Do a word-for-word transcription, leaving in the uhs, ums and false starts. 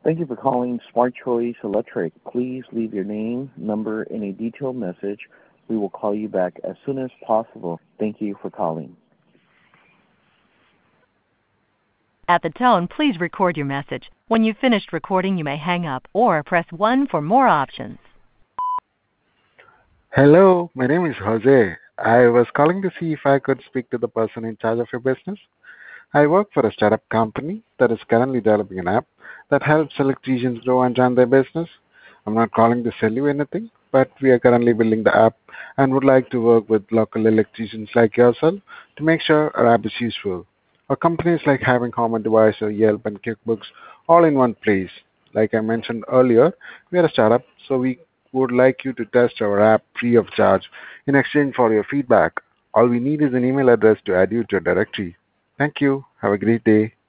Thank you for calling Smart Choice Electric. Please leave your name, number, and a detailed message. We will call you back as soon as possible. Thank you for calling. At the tone, please record your message. When you've finished recording, you may hang up or press one for more options. Hello, my name is Jose. I was calling to see if I could speak to the person in charge of your business. I work for a startup company that is currently developing an app that helps electricians grow and run their business. I'm not calling to sell you anything, but we are currently building the app and would like to work with local electricians like yourself to make sure our app is useful. Our companies like having Home Advisor, Yelp, and QuickBooks all in one place. Like I mentioned earlier, we are a startup, so we would like you to test our app free of charge in exchange for your feedback. All we need is an email address to add you to a directory. Thank you. Have a great day.